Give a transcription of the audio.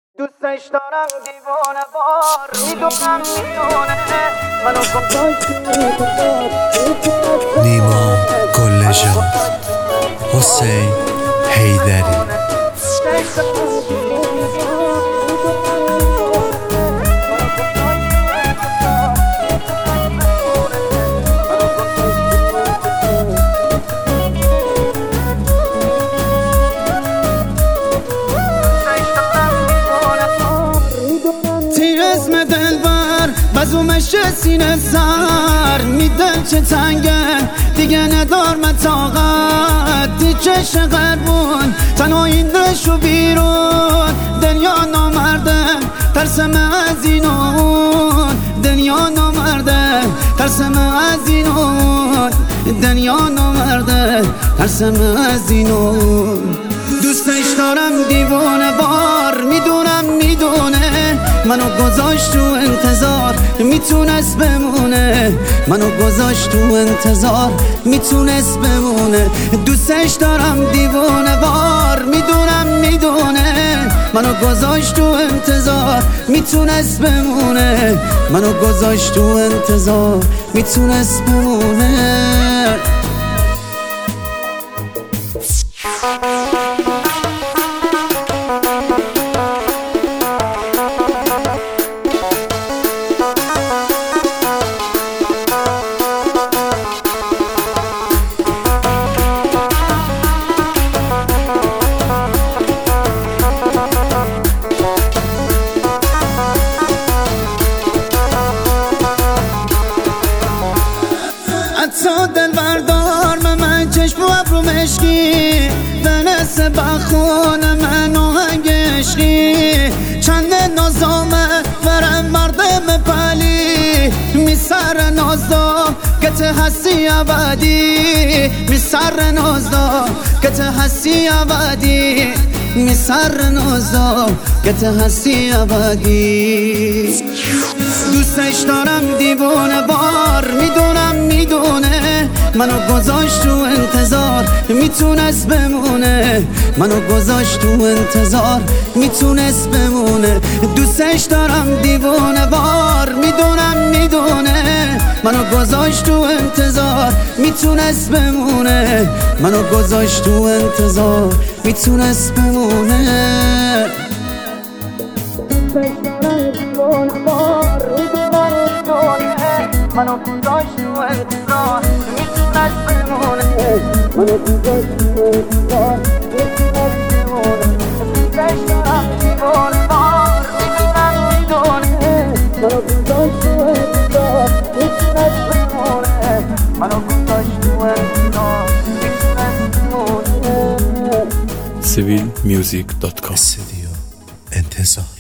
دوستش دارم دیوانه بار میدونم منو نیما گلجان حسین حیدری اسم دلبر بزومش سینه سر میدن چه تنگه دیگه ندار متاقت دیگه شغربون تنها این دشو بیرون دنیا نامرده ترسم از اینون دنیا نامرده ترسم از اینون دنیا نامرده ترسم از اینون دوستش دارم دیوانه بار میدونه منو گذاشت تو انتظار میتونست بمونه منو گذاشت تو انتظار میتونست بمونه دوستش دارم دیوانه بار میدونه منو گذاشت تو انتظار میتونست بمونه منو گذاشت تو انتظار میتونست بمونه تو دل بردار من چشم و ابرو مشکی دنس بخون من آهنگ عشقی چند نازامه برم مردم پلی میسر نازدا گته هستی ابدی میسر نازدا گته هستی ابدی میسر نازدا گته هستی ابدی دوستش دارم دیوانه بار میدونه منو گذاشت تو انتظار میتونست بمونه منو گذاشت تو انتظار میتونست بمونه دوستش دارم دیوانه بار میدونه منو گذاشت تو انتظار میتونست بمونه منو گذاشت تو انتظار میتونست بمونه منو گذاشت تو انتظار میتونست بمونه منو گذاشت تو انتظار میتونست بمونه دوستش دارم دیوانه بار میدونه منو گذاشت تو انتظار میتونست بمونه منو گذاشت تو انتظار میتونست بمونه civilmusic.com استودیو انتظار